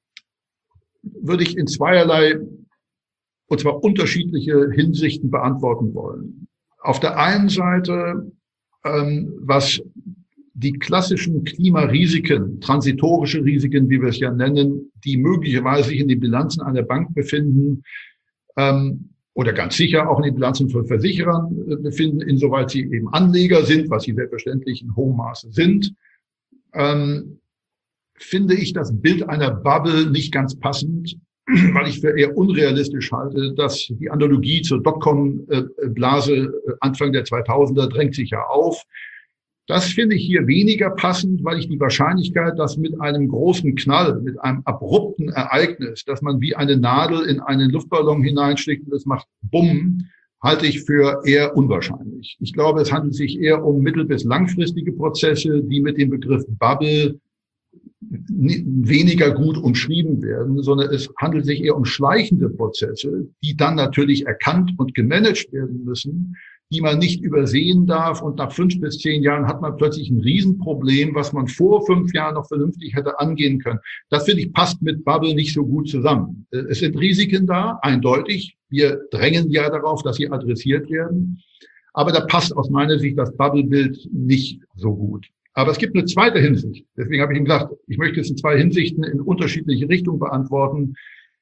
würde ich in zweierlei, und zwar unterschiedliche Hinsichten beantworten wollen. Auf der einen Seite, ähm, was die klassischen Klimarisiken, transitorische Risiken, wie wir es ja nennen, die möglicherweise sich in den Bilanzen einer Bank befinden, ähm, oder ganz sicher auch in den Bilanzen von Versicherern äh, befinden, insoweit sie eben Anleger sind, was sie selbstverständlich in hohem Maße sind, ähm, finde ich das Bild einer Bubble nicht ganz passend, weil ich für eher unrealistisch halte, dass die Analogie zur Dotcom-Blase Anfang der zweitausender drängt sich ja auf. Das finde ich hier weniger passend, weil ich die Wahrscheinlichkeit, dass mit einem großen Knall, mit einem abrupten Ereignis, dass man wie eine Nadel in einen Luftballon hineinschlägt und es macht Bumm, halte ich für eher unwahrscheinlich. Ich glaube, es handelt sich eher um mittel- bis langfristige Prozesse, die mit dem Begriff Bubble weniger gut umschrieben werden, sondern es handelt sich eher um schleichende Prozesse, die dann natürlich erkannt und gemanagt werden müssen, die man nicht übersehen darf. Und nach fünf bis zehn Jahren hat man plötzlich ein Riesenproblem, was man vor fünf Jahren noch vernünftig hätte angehen können. Das, finde ich, passt mit Bubble nicht so gut zusammen. Es sind Risiken da, eindeutig. Wir drängen ja darauf, dass sie adressiert werden. Aber da passt aus meiner Sicht das Bubble-Bild nicht so gut. Aber es gibt eine zweite Hinsicht. Deswegen habe ich ihm gesagt, ich möchte es in zwei Hinsichten in unterschiedliche Richtungen beantworten.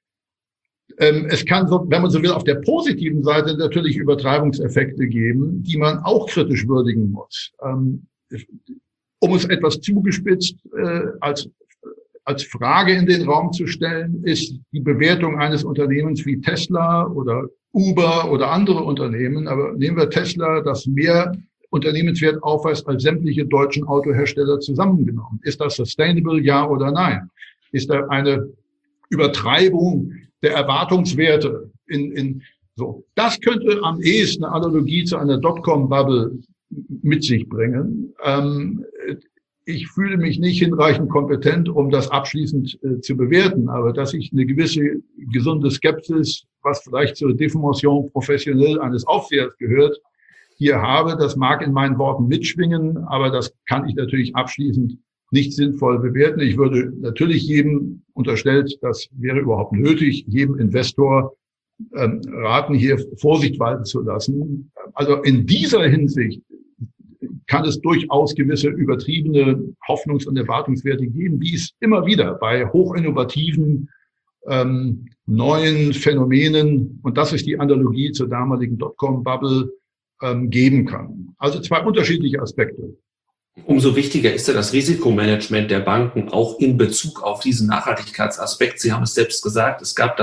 Ähm, es kann, so, wenn man so will, auf der positiven Seite natürlich Übertreibungseffekte geben, die man auch kritisch würdigen muss. Ähm, um es etwas zugespitzt äh, als, als Frage in den Raum zu stellen, ist die Bewertung eines Unternehmens wie Tesla oder Uber oder andere Unternehmen, aber nehmen wir Tesla, das mehr Unternehmenswert aufweist als sämtliche deutschen Autohersteller zusammengenommen. Ist das sustainable, ja oder nein? Ist da eine Übertreibung der Erwartungswerte in, in, so? Das könnte am ehesten eine Analogie zu einer Dotcom-Bubble mit sich bringen. Ähm, ich fühle mich nicht hinreichend kompetent, um das abschließend äh, zu bewerten, aber dass ich eine gewisse gesunde Skepsis, was vielleicht zur Deformation professionell eines Aufsehers gehört, hier habe, das mag in meinen Worten mitschwingen, aber das kann ich natürlich abschließend nicht sinnvoll bewerten. Ich würde natürlich jedem unterstellt, das wäre überhaupt nötig, jedem Investor ähm, raten, hier Vorsicht walten zu lassen. Also in dieser Hinsicht kann es durchaus gewisse übertriebene Hoffnungs- und Erwartungswerte geben, wie es immer wieder bei hochinnovativen ähm, neuen Phänomenen, und das ist die Analogie zur damaligen Dotcom-Bubble, geben kann. Also zwei unterschiedliche Aspekte. Umso wichtiger ist ja das Risikomanagement der Banken auch in Bezug auf diesen Nachhaltigkeitsaspekt. Sie haben es selbst gesagt, es gab das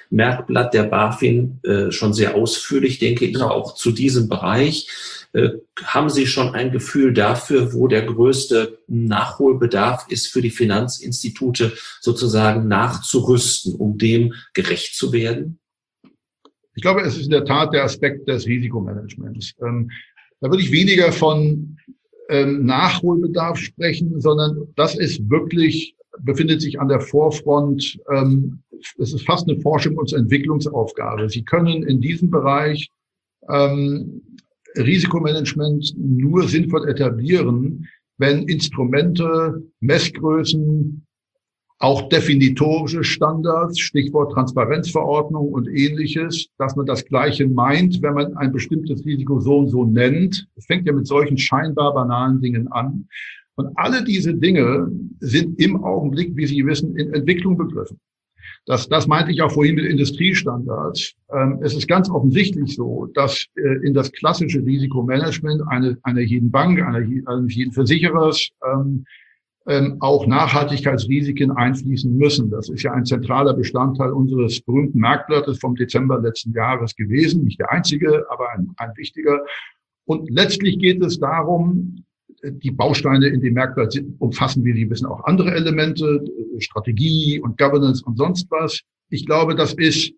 Merkblatt der BaFin äh, schon sehr ausführlich, denke ich, Genau. auch zu diesem Bereich. Äh, haben Sie schon ein Gefühl dafür, wo der größte Nachholbedarf ist für die Finanzinstitute, sozusagen nachzurüsten, um dem gerecht zu werden? Ich glaube, es ist in der Tat der Aspekt des Risikomanagements. Ähm, da würde ich weniger von ähm, Nachholbedarf sprechen, sondern das ist wirklich, befindet sich an der Vorfront. Ähm, es ist fast eine Forschung- und Entwicklungsaufgabe. Sie können in diesem Bereich ähm, Risikomanagement nur sinnvoll etablieren, wenn Instrumente, Messgrößen, auch definitorische Standards, Stichwort Transparenzverordnung und Ähnliches, dass man das Gleiche meint, wenn man ein bestimmtes Risiko so und so nennt. Es fängt ja mit solchen scheinbar banalen Dingen an. Und alle diese Dinge sind im Augenblick, wie Sie wissen, in Entwicklung begriffen. Das, das meinte ich auch vorhin mit Industriestandards. Ähm, es ist ganz offensichtlich so, dass äh, in das klassische Risikomanagement eine, einer jeden Bank, einer, eines jeden Versicherers ähm, ähm, auch Nachhaltigkeitsrisiken einfließen müssen. Das ist ja ein zentraler Bestandteil unseres berühmten Merkblattes vom Dezember letzten Jahres gewesen. Nicht der einzige, aber ein, ein wichtiger. Und letztlich geht es darum, die Bausteine in dem Merkblatt umfassen, wie Sie wissen, auch andere Elemente, Strategie und Governance und sonst was. Ich glaube, das ist,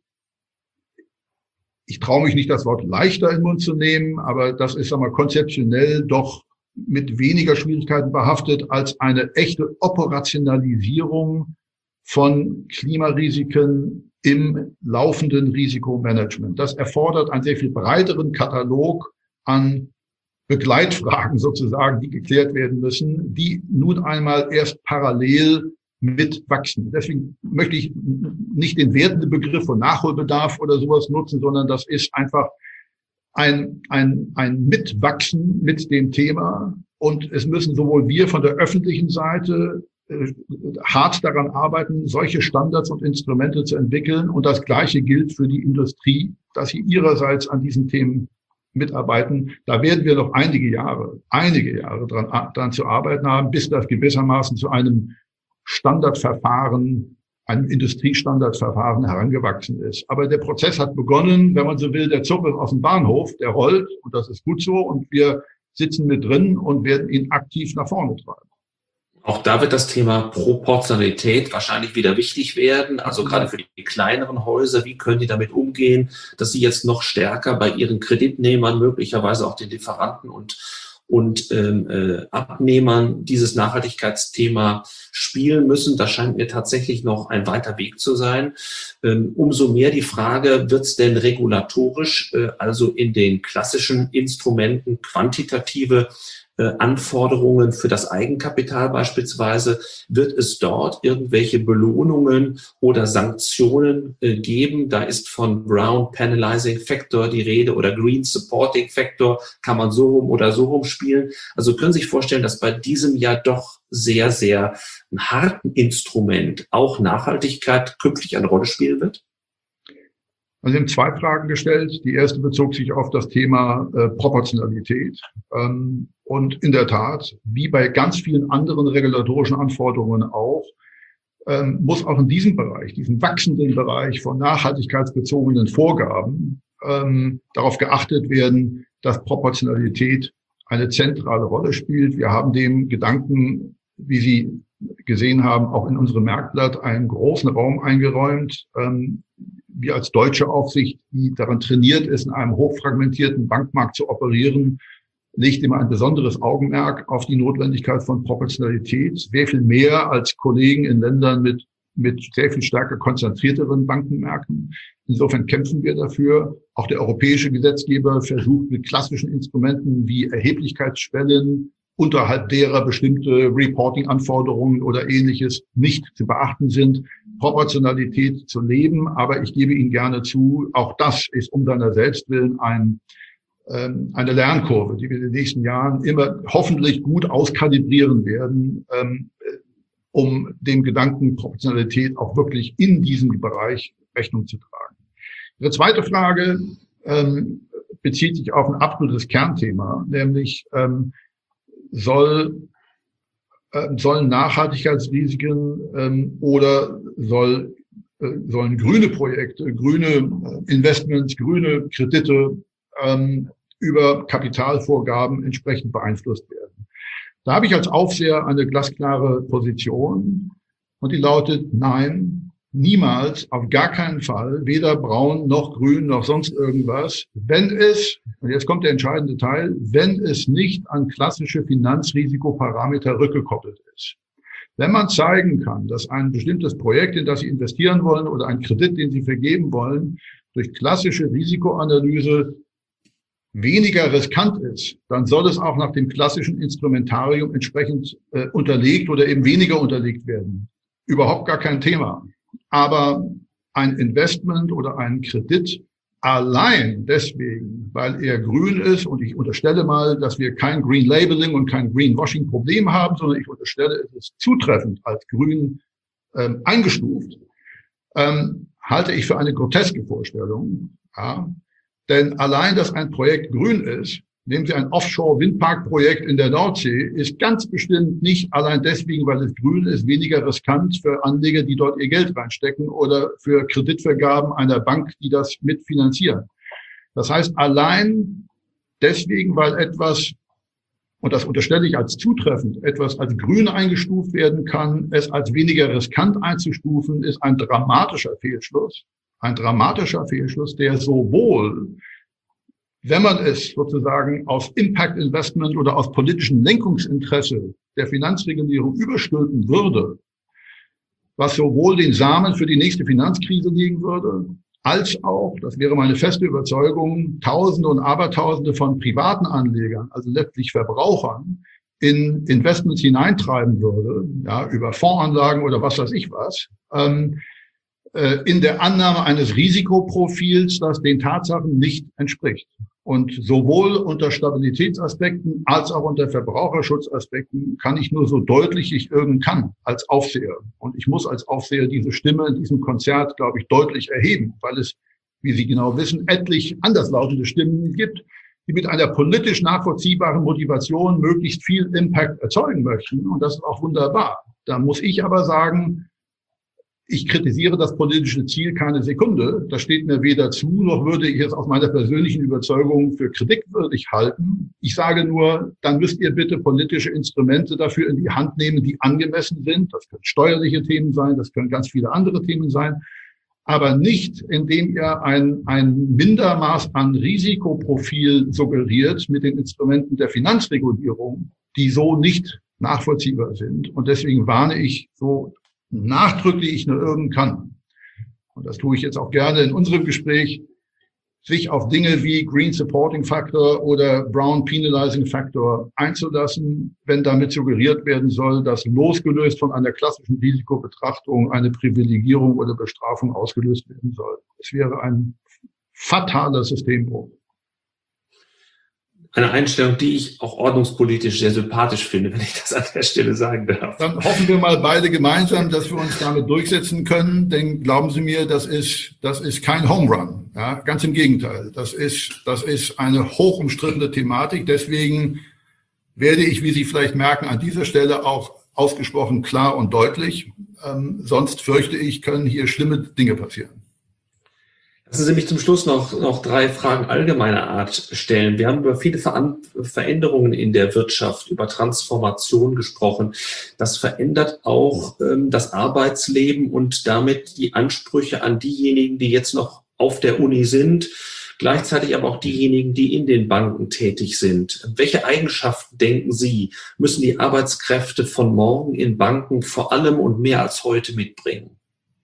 ich traue mich nicht, das Wort leichter in den Mund zu nehmen, aber das ist, sagen wir, konzeptionell doch mit weniger Schwierigkeiten behaftet als eine echte Operationalisierung von Klimarisiken im laufenden Risikomanagement. Das erfordert einen sehr viel breiteren Katalog an Begleitfragen sozusagen, die geklärt werden müssen, die nun einmal erst parallel mitwachsen. Deswegen möchte ich nicht den wertenden Begriff von Nachholbedarf oder sowas nutzen, sondern das ist einfach ein, ein, ein Mitwachsen mit dem Thema. Und es müssen sowohl wir von der öffentlichen Seite äh, hart daran arbeiten, solche Standards und Instrumente zu entwickeln. Und das Gleiche gilt für die Industrie, dass sie ihrerseits an diesen Themen mitarbeiten. Da werden wir noch einige Jahre, einige Jahre dran, dran zu arbeiten haben, bis das gewissermaßen zu einem Standardverfahren, einem Industriestandardverfahren herangewachsen ist. Aber der Prozess hat begonnen, wenn man so will, der Zug ist aus dem Bahnhof, der rollt und das ist gut so und wir sitzen mit drin und werden ihn aktiv nach vorne treiben. Auch da wird das Thema Proportionalität wahrscheinlich wieder wichtig werden. Also gerade für die kleineren Häuser, wie können die damit umgehen, dass sie jetzt noch stärker bei ihren Kreditnehmern, möglicherweise auch den Lieferanten und, und ähm, äh, Abnehmern dieses Nachhaltigkeitsthema spielen müssen. Das scheint mir tatsächlich noch ein weiter Weg zu sein. Ähm, umso mehr die Frage, wird es denn regulatorisch, äh, also in den klassischen Instrumenten quantitative Anforderungen für das Eigenkapital beispielsweise, wird es dort irgendwelche Belohnungen oder Sanktionen äh, geben? Da ist von Brown Penalizing Factor die Rede oder Green Supporting Factor, kann man so rum oder so rum spielen. Also können Sie sich vorstellen, dass bei diesem ja doch sehr, sehr ein harten Instrument auch Nachhaltigkeit künftig eine Rolle spielen wird? Also Sie haben zwei Fragen gestellt. Die erste bezog sich auf das Thema äh, Proportionalität. Ähm, und in der Tat, wie bei ganz vielen anderen regulatorischen Anforderungen auch, ähm, muss auch in diesem Bereich, diesem wachsenden Bereich von nachhaltigkeitsbezogenen Vorgaben, ähm, darauf geachtet werden, dass Proportionalität eine zentrale Rolle spielt. Wir haben dem Gedanken, wie Sie gesehen haben, auch in unserem Merkblatt einen großen Raum eingeräumt. Ähm, wir als deutsche Aufsicht, die daran trainiert ist, in einem hochfragmentierten Bankmarkt zu operieren, legt immer ein besonderes Augenmerk auf die Notwendigkeit von Proportionalität, sehr viel mehr als Kollegen in Ländern mit, mit sehr viel stärker konzentrierteren Bankenmärkten. Insofern kämpfen wir dafür. Auch der europäische Gesetzgeber versucht mit klassischen Instrumenten wie Erheblichkeitsschwellen, unterhalb derer bestimmte Reporting-Anforderungen oder Ähnliches nicht zu beachten sind, Proportionalität zu leben. Aber ich gebe Ihnen gerne zu, auch das ist um seiner selbst willen ein, ähm, eine Lernkurve, die wir in den nächsten Jahren immer hoffentlich gut auskalibrieren werden, ähm, um dem Gedanken Proportionalität auch wirklich in diesem Bereich Rechnung zu tragen. Ihre zweite Frage ähm, bezieht sich auf ein absolutes Kernthema, nämlich ähm, soll, äh, sollen Nachhaltigkeitsrisiken ähm, oder soll äh, sollen grüne Projekte, grüne Investments, grüne Kredite ähm, über Kapitalvorgaben entsprechend beeinflusst werden. Da habe ich als Aufseher eine glasklare Position und die lautet, nein, niemals, auf gar keinen Fall, weder braun noch grün noch sonst irgendwas, wenn es, und jetzt kommt der entscheidende Teil, wenn es nicht an klassische Finanzrisikoparameter rückgekoppelt ist. Wenn man zeigen kann, dass ein bestimmtes Projekt, in das Sie investieren wollen oder ein Kredit, den Sie vergeben wollen, durch klassische Risikoanalyse weniger riskant ist, dann soll es auch nach dem klassischen Instrumentarium entsprechend äh, unterlegt oder eben weniger unterlegt werden. Überhaupt gar kein Thema. Aber ein Investment oder ein Kredit allein deswegen, weil er grün ist, und ich unterstelle mal, dass wir kein Green Labeling und kein Greenwashing Problem haben, sondern ich unterstelle, es ist zutreffend als grün ähm, eingestuft, ähm, halte ich für eine groteske Vorstellung. Ja. Denn allein, dass ein Projekt grün ist, nehmen Sie ein Offshore-Windpark-Projekt in der Nordsee, ist ganz bestimmt nicht allein deswegen, weil es grün ist, weniger riskant für Anleger, die dort ihr Geld reinstecken oder für Kreditvergaben einer Bank, die das mitfinanzieren. Das heißt, allein deswegen, weil etwas, und das unterstelle ich als zutreffend, etwas als grün eingestuft werden kann, es als weniger riskant einzustufen, ist ein dramatischer Fehlschluss. Ein dramatischer Fehlschluss, der sowohl, wenn man es sozusagen aus Impact Investment oder aus politischem Lenkungsinteresse der Finanzregulierung überstülpen würde, was sowohl den Samen für die nächste Finanzkrise legen würde, als auch, das wäre meine feste Überzeugung, Tausende und Abertausende von privaten Anlegern, also letztlich Verbrauchern, in Investments hineintreiben würde, ja, über Fondsanlagen oder was weiß ich was, ähm, in der Annahme eines Risikoprofils, das den Tatsachen nicht entspricht. Und sowohl unter Stabilitätsaspekten als auch unter Verbraucherschutzaspekten kann ich nur so deutlich ich irgend kann als Aufseher. Und ich muss als Aufseher diese Stimme in diesem Konzert, glaube ich, deutlich erheben, weil es, wie Sie genau wissen, etlich anderslautende Stimmen gibt, die mit einer politisch nachvollziehbaren Motivation möglichst viel Impact erzeugen möchten. Und das ist auch wunderbar. Da muss ich aber sagen, ich kritisiere das politische Ziel keine Sekunde. Das steht mir weder zu, noch würde ich es aus meiner persönlichen Überzeugung für kritikwürdig halten. Ich sage nur, dann müsst ihr bitte politische Instrumente dafür in die Hand nehmen, die angemessen sind. Das können steuerliche Themen sein, das können ganz viele andere Themen sein. Aber nicht, indem ihr ein, ein Mindermaß an Risikoprofil suggeriert mit den Instrumenten der Finanzregulierung, die so nicht nachvollziehbar sind. Und deswegen warne ich so nachdrücklich ich nur irgend kann, und das tue ich jetzt auch gerne in unserem Gespräch, sich auf Dinge wie Green Supporting Factor oder Brown Penalizing Factor einzulassen, wenn damit suggeriert werden soll, dass losgelöst von einer klassischen Risikobetrachtung eine Privilegierung oder Bestrafung ausgelöst werden soll. Es wäre ein fataler Systembruch. Eine Einstellung, die ich auch ordnungspolitisch sehr sympathisch finde, wenn ich das an der Stelle sagen darf. Dann hoffen wir mal beide gemeinsam, dass wir uns damit durchsetzen können. Denn glauben Sie mir, das ist, das ist kein Home Run. Ja, ganz im Gegenteil. Das ist, das ist eine hoch umstrittene Thematik. Deswegen werde ich, wie Sie vielleicht merken, an dieser Stelle auch ausgesprochen klar und deutlich. Ähm, sonst fürchte ich, können hier schlimme Dinge passieren. Lassen Sie mich zum Schluss noch, noch drei Fragen allgemeiner Art stellen. Wir haben über viele Ver- Veränderungen in der Wirtschaft, über Transformation gesprochen. Das verändert auch ähm, das Arbeitsleben und damit die Ansprüche an diejenigen, die jetzt noch auf der Uni sind, gleichzeitig aber auch diejenigen, die in den Banken tätig sind. Welche Eigenschaften, denken Sie, müssen die Arbeitskräfte von morgen in Banken vor allem und mehr als heute mitbringen?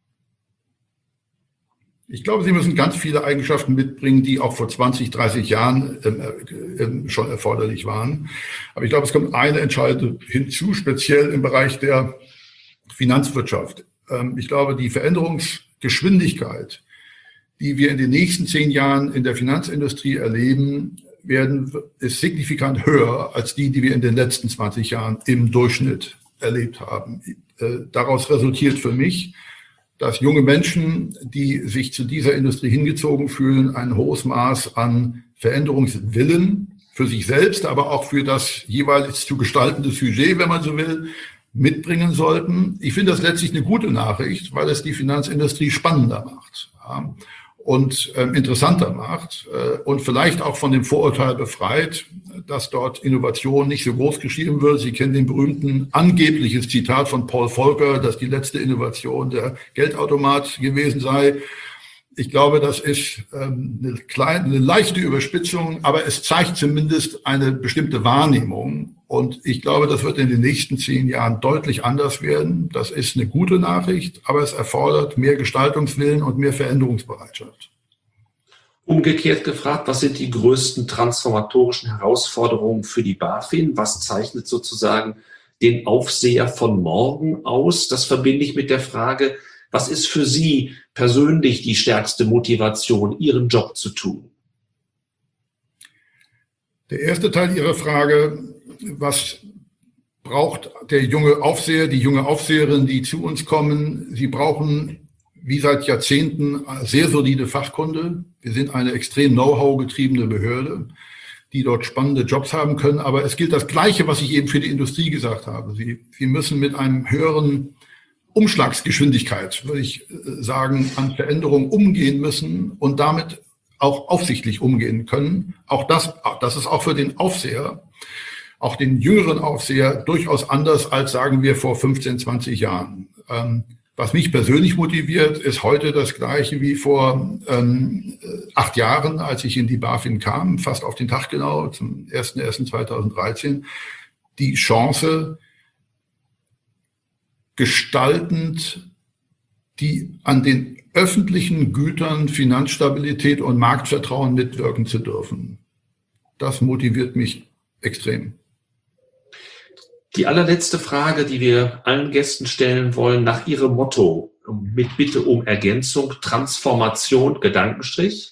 Ich glaube, Sie müssen ganz viele Eigenschaften mitbringen, die auch vor zwanzig, dreißig Jahren ähm, ähm, schon erforderlich waren. Aber ich glaube, es kommt eine entscheidende hinzu, speziell im Bereich der Finanzwirtschaft. Ähm, ich glaube, die Veränderungsgeschwindigkeit, die wir in den nächsten zehn Jahren in der Finanzindustrie erleben werden, ist signifikant höher als die, die wir in den letzten zwanzig Jahren im Durchschnitt erlebt haben. Äh, daraus resultiert für mich, dass junge Menschen, die sich zu dieser Industrie hingezogen fühlen, ein hohes Maß an Veränderungswillen für sich selbst, aber auch für das jeweils zu gestaltende Sujet, wenn man so will, mitbringen sollten. Ich finde das letztlich eine gute Nachricht, weil es die Finanzindustrie spannender macht, ja, und äh, interessanter macht äh, und vielleicht auch von dem Vorurteil befreit, dass dort Innovation nicht so groß geschrieben wird. Sie kennen den berühmten angebliches Zitat von Paul Volcker, dass die letzte Innovation der Geldautomat gewesen sei. Ich glaube, das ist ähm, eine kleine, eine leichte Überspitzung, aber es zeigt zumindest eine bestimmte Wahrnehmung. Und ich glaube, das wird in den nächsten zehn Jahren deutlich anders werden. Das ist eine gute Nachricht, aber es erfordert mehr Gestaltungswillen und mehr Veränderungsbereitschaft. Umgekehrt gefragt, was sind die größten transformatorischen Herausforderungen für die BaFin? Was zeichnet sozusagen den Aufseher von morgen aus? Das verbinde ich mit der Frage, was ist für Sie persönlich die stärkste Motivation, Ihren Job zu tun? Der erste Teil Ihrer Frage, was braucht der junge Aufseher, die junge Aufseherin, die zu uns kommen? Sie brauchen, wie seit Jahrzehnten, sehr solide Fachkunde. Wir sind eine extrem Know-how getriebene Behörde, die dort spannende Jobs haben können. Aber es gilt das Gleiche, was ich eben für die Industrie gesagt habe. Sie, Sie müssen mit einem höheren Umschlagsgeschwindigkeit, würde ich sagen, an Veränderungen umgehen müssen und damit auch aufsichtlich umgehen können. Auch das, das ist auch für den Aufseher, auch den jüngeren Aufseher durchaus anders als, sagen wir, vor fünfzehn, zwanzig Jahren. Ähm, was mich persönlich motiviert, ist heute das Gleiche wie vor ähm, acht Jahren, als ich in die BaFin kam, fast auf den Tag genau, zum ersten ersten zweitausenddreizehn, die Chance, gestaltend die an den öffentlichen Gütern Finanzstabilität und Marktvertrauen mitwirken zu dürfen. Das motiviert mich extrem. Die allerletzte Frage, die wir allen Gästen stellen wollen, nach Ihrem Motto, mit Bitte um Ergänzung, Transformation, Gedankenstrich?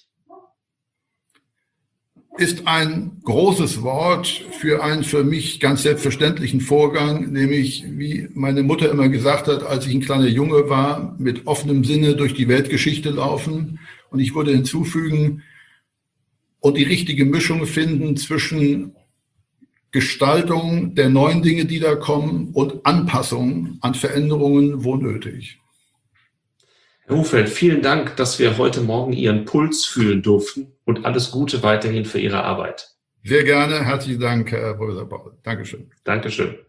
Ist ein großes Wort für einen für mich ganz selbstverständlichen Vorgang, nämlich, wie meine Mutter immer gesagt hat, als ich ein kleiner Junge war, mit offenem Sinne durch die Weltgeschichte laufen. Und ich würde hinzufügen, und die richtige Mischung finden zwischen Gestaltung der neuen Dinge, die da kommen, und Anpassung an Veränderungen, wo nötig. Herr Hufeld, vielen Dank, dass wir heute Morgen Ihren Puls fühlen durften und alles Gute weiterhin für Ihre Arbeit. Sehr gerne. Herzlichen Dank, Herr Professor Paul. Dankeschön. Dankeschön.